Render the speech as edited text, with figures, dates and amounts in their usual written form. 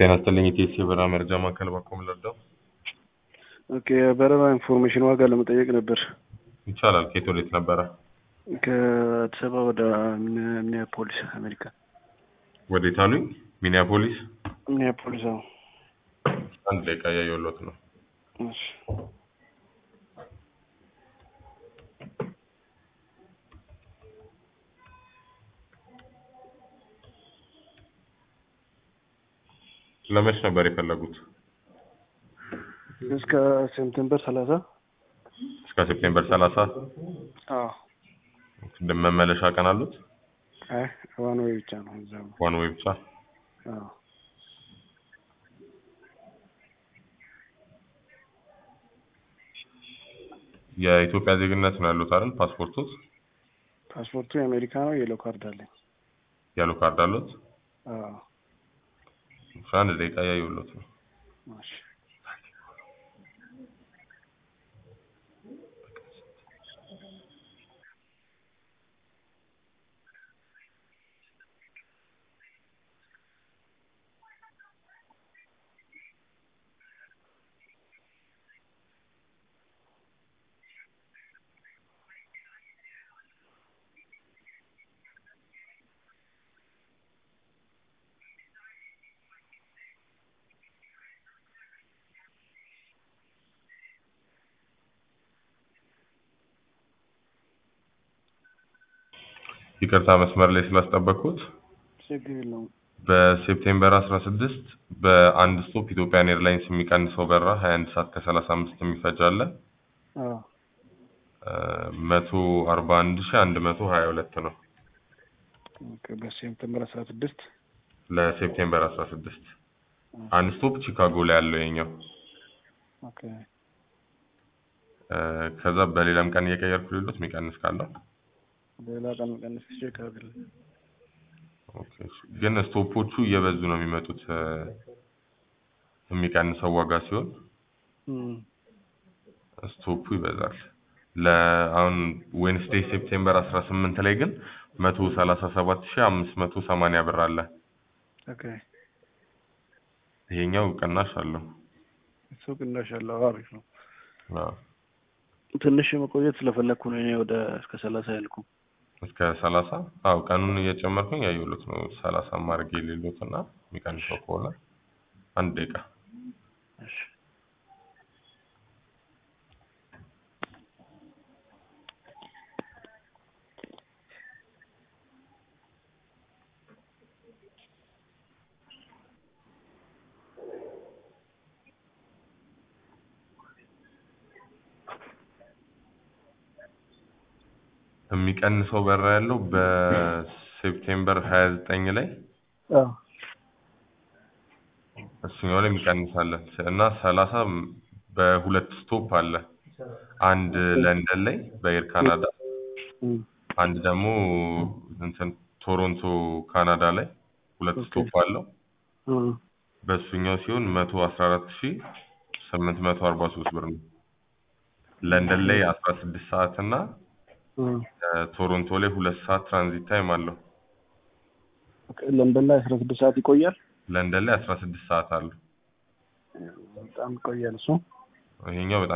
ጤና ይስጥልኝ ኢቲኤስ የበረራ መረጃ ማዕከል ባኮም ልርዳው? ኦኬ በረራ ኢንፎርሜሽን ዋጋ ለመጠየቅ ነበር። ይቻላል። ከየት ወዴት ነበረ? ከአዲስ አበባ ወደ ሚኒያፖሊስ አሜሪካ። ወዴት አሉኝ? ሚኒያፖሊስ። ሚኒያፖሊስ አዎ። አንድ ደቂቃ እያየሁሎት ነው። እሺ ለመች ነበር የፈለጉት? እስከ ሴፕቴምበር 30። እስከ ሴፕቴምበር 30? አዎ። መመለሻ ቀን አሉት? አይ ዋን ዌይ ብቻ ነው እዛው። ዋን ዌይ ብቻ? አዎ። የኢትዮጵያ ዜግነት ነው ያሉት አይደል? ፓስፖርቶት? ፓስፖርቱ የአሜሪካ ነው። የሎ ካርድ አለኝ። ያለው ካርድ አሉት? አዎ። አንድ ደቂቃ እያየሁሎት ነው። እሺ ይቅርታ መስመር ላይ ስላስጠበቅኩት። ችግር የለውም። በሴፕቴምበር 16 በአንድ ስቶፕ ኢትዮጵያን ኤርላይንስ የሚቀንሰው በረራ 21 ሰዓት ከ35 የሚፈጅ አለ። አዎ 141122 ነው። ኦኬ በሴፕቴምበር 16 ለሴፕቴምበር 16 አንድ ስቶፕ ቺካጎ ላይ ያለው የኛው። ኦኬ ከዛ በሌላም ቀን እየቀየርኩ ሌሎት የሚቀንስ ካለው ሌላ ቀን ቀንስ ይችላል። ኦኬ ግን ስቶፖቹ እየበዙ ነው የሚመጡት የሚቀንሰው ዋጋ ሲሆን ስቶፑ ይበዛል። ለአሁን ዌድነስዴይ ሴፕቴምበር 18 ላይ ግን 137580 ብር አለ። ኦኬ ይሄኛው ቅናሽ አለው። እሱ ቅናሽ አለው። አሪፍ ነው። አዎ ትንሽ መቆየት ስለፈለኩ ነው እኔ ወደ እስከ 30 ያልኩ። እስከ 30? አዎ ቀኑን እየጨመርኩኝ ያየሁት ነው። 30 ማድረግ የሌሎትና የሚቀንሰው ከሆነ አንድ ደቂቃ። እሺ የሚቀንሰው በረራ ያለው በሴፕቴምበር 29 ላይ አዎ እሱኛው ላይ የሚቀንሳለን እና 30 በሁለት ስቶፕ አለ። አንድ ለንደን ላይ በኤር ካናዳ፣ አንድ ደግሞ እንትን ቶሮንቶ ካናዳ ላይ ሁለት ስቶፕ አለው። በሱኛው ሲሆን 114843 ብር ነው። ለንደን ላይ 16 ሰዓት እና ቶሮንቶ ላይ 2 ሰዓት ትራንዚት ታይም አለው። ለንደን ላይ 16 ሰዓት ይቆያል። ለንደን ላይ 16 ሰዓት አለው። በጣም ይቆያል እሱ። ይሄኛው